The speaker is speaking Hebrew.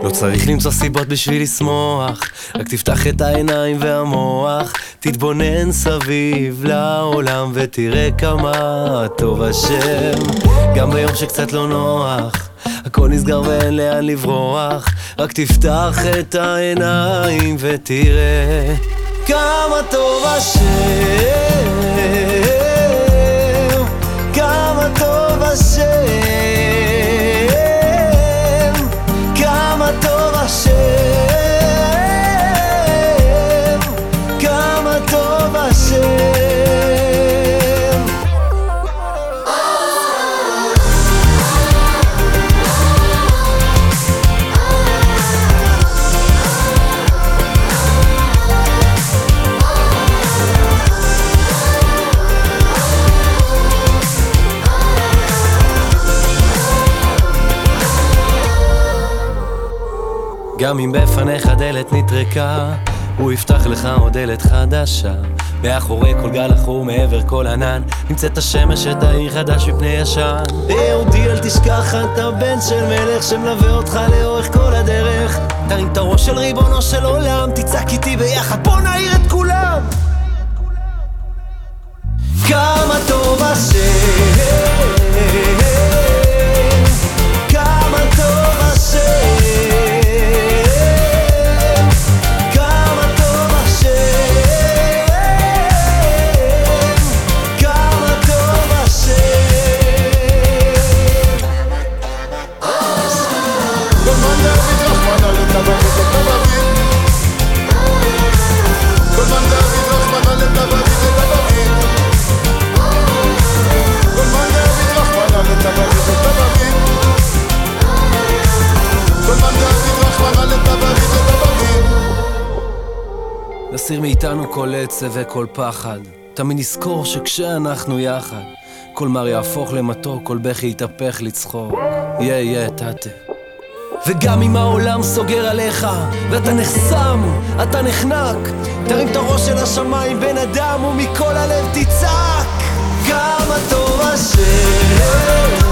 לא צריך למצוא סיבות בשביל לשמוח, רק תפתח את העיניים והמוח, תתבונן סביב לעולם ותראה כמה טוב השם. גם ביום שקצת לא נוח, הכל נסגר ואין לאן לברוח, רק תפתח את העיניים ותראה כמה טוב השם, כמה טוב השם, כמה טוב השם, כמה טוב השם. גם אם בפניך דלת נטרקה, הוא יפתח לך עוד דלת חדשה. מאחורי כל גל עכור מעבר כל ענן נמצאת השמש שתאיר חדש מפני ישן. יהודי אל תשכח, אתה בן של מלך שמלווה אותך לאורך כל הדרך. תרים את הראש של ריבונו של עולם, תצעק איתי ביחד, בוא נעיר את כולם. כמה טוב השם, כמה טוב השם, נסיר מאיתנו כל עצב וכל פחד, תמיד נזכור שכשאנחנו יחד כל מר יהפוך למתוק, כל בכי יתהפך לצחוק. יא תתה. וגם אם העולם סוגר עליך ואתה נחסם, אתה נחנק, תרים את הראש של השמיים בן אדם, ומכל הלב תצעק כמה טוב השם.